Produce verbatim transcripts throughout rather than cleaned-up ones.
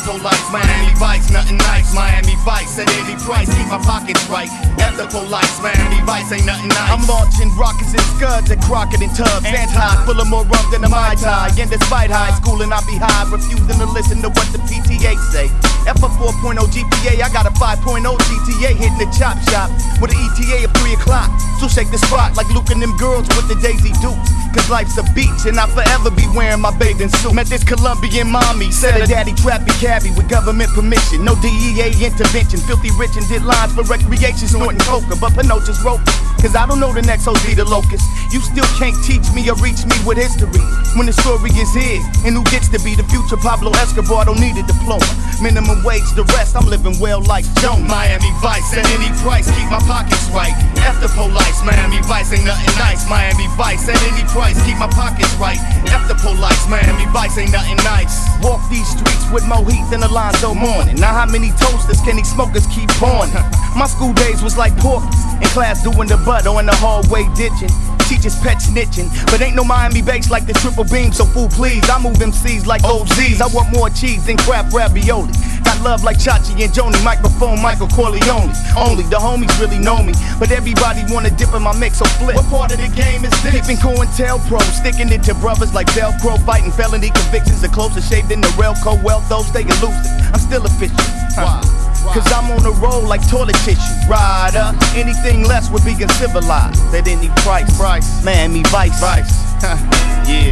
police, Miami Vice, nothing nice. Miami Vice, at any price, keep my pockets right. After police, Miami Vice ain't nothing nice. I'm launching rockets and scuds at Crockett and Tubbs. Anti, full of more rum than a Mai Tai. And despite high school and I be high, refusing to listen to what the P T A say. F a four point oh G P A, I got a five point oh G T A hitting the chop shop with an E T A of three o'clock. So shake the spot like Luke and them girls with the Daisy Dukes. Cause life's a beach and I'll forever be wearing my bathing suit. Met this Colombian mommy, said her daddy trapped me cabbie with government permission. No D E A intervention, filthy rich and did lines for recreation, snorting coca. But Pinocha's rope, cause I don't know the next O Z the locust. You still can't teach me or reach me with history when the story is his. And who gets to be the future Pablo Escobar? I don't need a diploma. Minimum wage, the rest, I'm living well like Joan. Miami Vice, at any price, keep my pockets right. After police, Miami Vice ain't nothing nice. Miami Vice, at any price, keep my pockets right. After police, Miami Vice ain't nothing nice. Walk these streets with more heat than Alonzo Mourning. Now how many toasters can these smokers keep on? My school days was like porkies, in class doing the butt or in the hallway ditching. Teachers pet snitching, but ain't no Miami bass like the triple beam, so fool please, I move M Cs like O Z's. I want more cheese than crap ravioli. Got love like Chachi and Joni, microphone Michael Corleone. Only the homies really know me, but everybody wanna dip in my mix, so flip. What part of the game is this? Keeping COINTELPRO, sticking it to brothers like Velcro, fighting felony convictions, a closer shave than the Relco. Well, those stay elusive, I'm still official. Why? Cause I'm on the road like toilet tissue. Rider, anything less would be civilized at any price. Price, Miami Vice. Vice. Yeah.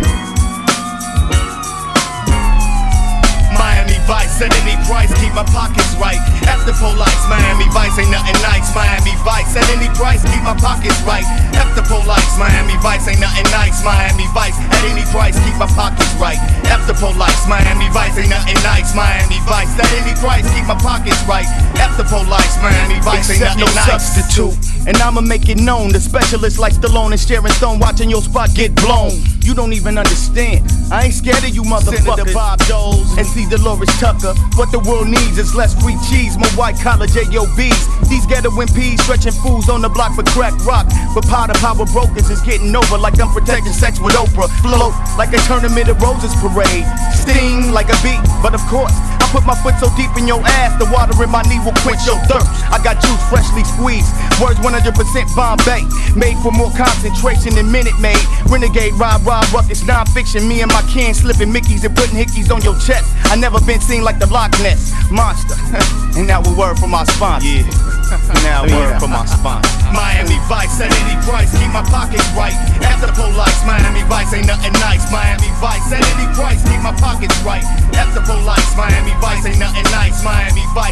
Miami Vice, at any price, keep my pockets right. After police, Miami Vice ain't nothing nice. Miami Vice, at any price, keep my pockets right. After police, Miami Vice ain't nothing nice. Miami Vice, at any price, keep my pockets right. After police, Miami Vice ain't nothing nice. Miami Vice, at any price, keep my pockets right. After police, Miami Vice ain't nothing nice. Substitute, and I'ma make it known. The specialists like Stallone and Sharon Stone watching your spot get blown. You don't even understand. I ain't scared of you motherfuckers. Senator Bob Doles and see Dolores Tucker. What the world needs is less free cheese, more white collar J O Bs. These ghetto M Ps stretching fools on the block for crack rock. But part of power brokers is getting over like I'm protecting sex with Oprah. Float like a tournament of roses parade. Sting like a bee, but of course I put my foot so deep in your ass, the water in my knee will quench your thirst. I got juice freshly squeezed, words one hundred percent Bombay, made for more concentration than Minute Maid. Renegade, ride, ride, ruckus, non-fiction. Me and my kin slipping Mickeys and putting hickeys on your chest. I never been seen like the Loch Ness Monster. And now a word from my sponsor. Yeah. Now a word from my sponsor. Miami Vice, at any price, keep my pockets right. After police, Miami Vice ain't nothing nice. Miami Vice, at any price, keep my pockets right. After police, Miami Vice ain't nothing nice. Miami Vice.